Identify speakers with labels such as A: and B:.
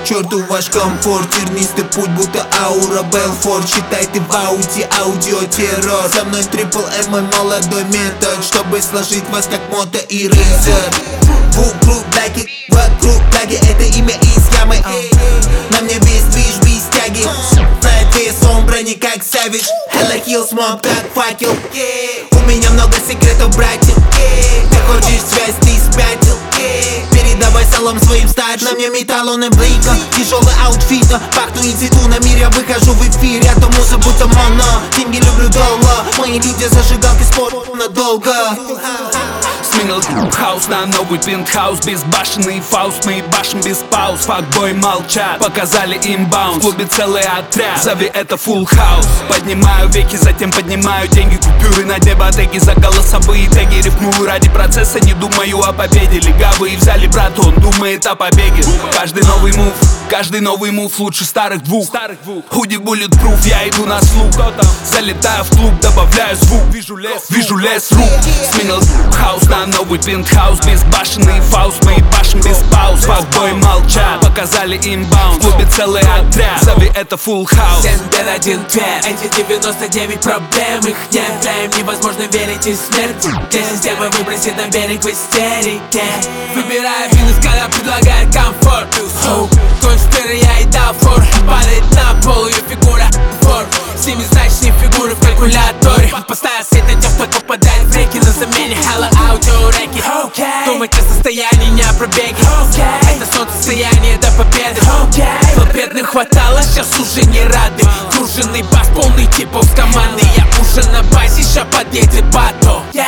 A: черту ваш комфорт. Тернистый путь, будто аура Белфорд. Считай ты в ауди, аудиотеррор. Со мной трипл М, мой молодой метод, чтобы сложить вас как мото и рыцарь. Вокруг бляки, вокруг бляки, это имя из ямы. На мне весь движ без тяги. Знает вес омбра не как Savage. Hella Hills, моб как факел. У меня много секретов, братья. Ты хочешь связь, ты спятил. Передавай салам своим стать. На мне металл, он эмблика. Тяжелый аутфит, пахну институтом. Я выхожу в эфир, я то муза будто моно. Деньги люблю долго, мои люди зажигалки спор надолго.
B: Сменил хаус на новый пентхаус. Безбашенный фауст, мы башим без пауз. Факбой молчат, показали им баунс. В клубе целый отряд, зови это фулл хаус. Поднимаю веки, затем поднимаю деньги. Купюры на деботеки за голосовые теги. Рифмую ради процесса, не думаю о победе. Легавые взяли брат, он думает о побеге. Каждый новый мув лучше старых двух. Худи bulletproof, я иду на слух. Залетаю в клуб, добавляю звук. Вижу лес рук. Сменил хаус на новый пентхаус. Безбашенный фауст, мы башим без пауз. Факбой молчат, показали им баунс. В клубе целый отряд, зови это фулл хаус.
C: 7 бед, 1 твет. Эти 99 проблем, их нет. Для им невозможно верить и смерть. Где система выбросит на берег в истерике. Выбирая финес, когда предлагает комфорт. Конь спира, я и дал фор. Падает на пол, ее фигура фор. Семизначные фигуры в калькуляторе. Поставил свет на тех, кто попадает в реки. На замене хала аудиореки. Думать о состоянии, не о пробеге. Это солнцестояние до победы. Но бедных хватало, сейчас уже не рады. Круженный бас, полный типов с команды. Я уже на базе, ща подъедет бато.